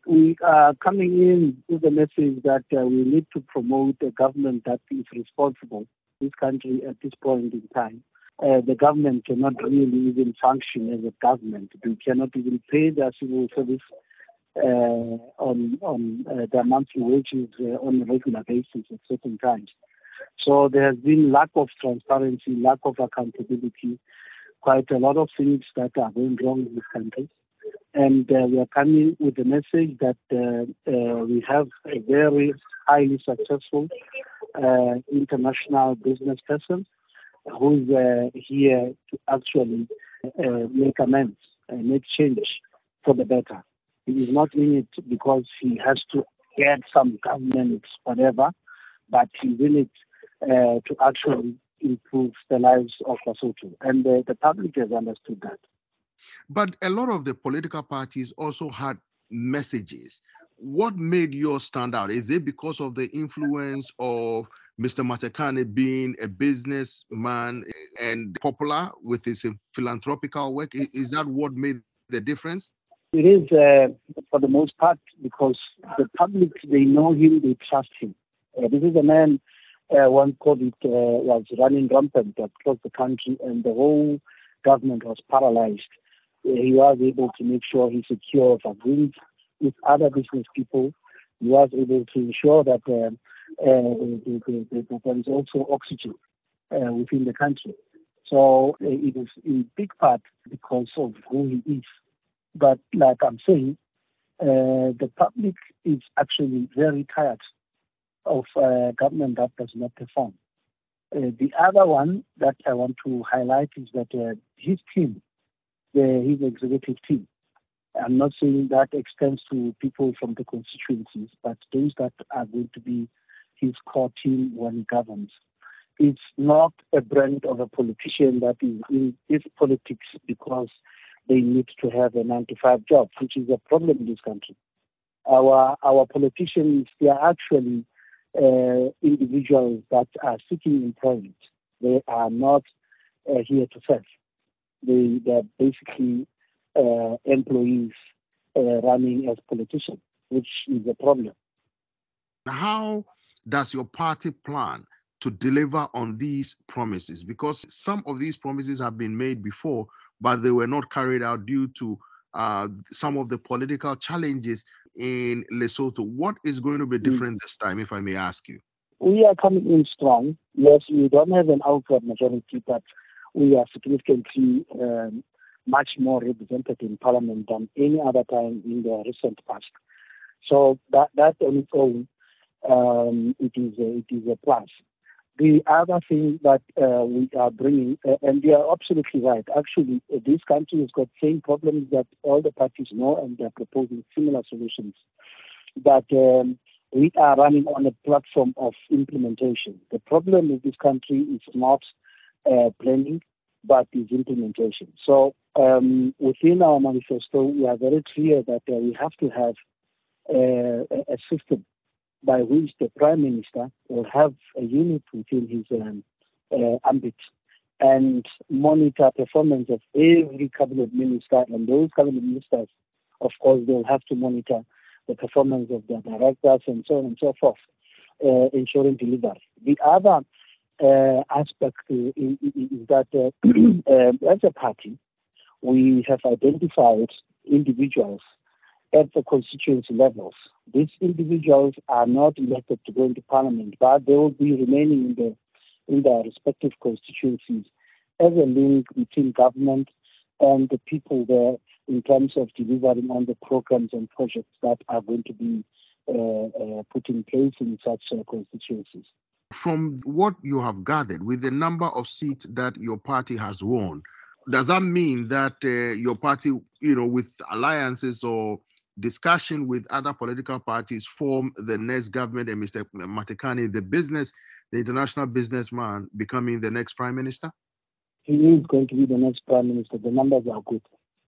We are coming in with the message that we need to promote a government that is responsible. This country at this point in time, the government cannot really even function as a government. They cannot even pay their civil service on their monthly wages on a regular basis at certain times. So there has been lack of transparency, lack of accountability, quite a lot of things that are going wrong in this country. And we are coming with the message that we have a very highly successful international business person who's here to actually make amends and make change for the better. He is not in it because he has to get some government, whatever, but he's in it to actually improve the lives of Lesotho. And the public has understood that. But a lot of the political parties also had messages. What made yours stand out? Is it because of the influence of Mr. Matekane being a businessman and popular with his philanthropical work? Is that what made the difference? It is, for the most part, because the public, they know him, they trust him. This is a man, when COVID was running rampant across the country and the whole government was paralyzed. He was able to make sure he secured agreements with other business people. He was able to ensure that there is also oxygen within the country. So it is in big part because of who he is. But like I'm saying, the public is actually very tired of government that does not perform. The other one that I want to highlight is that his team, his executive team, I'm not saying that extends to people from the constituencies, but those that are going to be his core team when he governs. It's not a brand of a politician that is in this politics because they need to have a 9-to-5 job, which is a problem in this country. Our politicians, they are actually individuals that are seeking employment. They are not here to serve. They're basically employees running as politicians, which is a problem. How does your party plan to deliver on these promises? Because some of these promises have been made before, but they were not carried out due to some of the political challenges in Lesotho. What is going to be different this time, if I may ask you? We are coming in strong. Yes, we don't have an outright majority, but we are significantly much more represented in Parliament than any other time in the recent past. So that on its own, it is a plus. The other thing that we are bringing, and they are absolutely right, actually, this country has got same problems that all the parties know, and they are proposing similar solutions. But we are running on a platform of implementation. The problem with this country is not planning, but is implementation. So within our manifesto, we are very clear that we have to have a system by which the Prime Minister will have a unit within his ambit and monitor performance of every cabinet minister, and those cabinet ministers, of course, they'll have to monitor the performance of their directors and so on and so forth, ensuring delivery. The other aspect is that as a party, we have identified individuals at the constituency levels. These individuals are not elected to go into Parliament, but they will be remaining in their respective constituencies as a link between government and the people there in terms of delivering on the programs and projects that are going to be put in place in such constituencies. From what you have gathered, with the number of seats that your party has won, does that mean that your party, with alliances or discussion with other political parties, form the next government and Mr. Matekane, the international businessman, becoming the next prime minister? He is going to be the next prime minister. The numbers are good.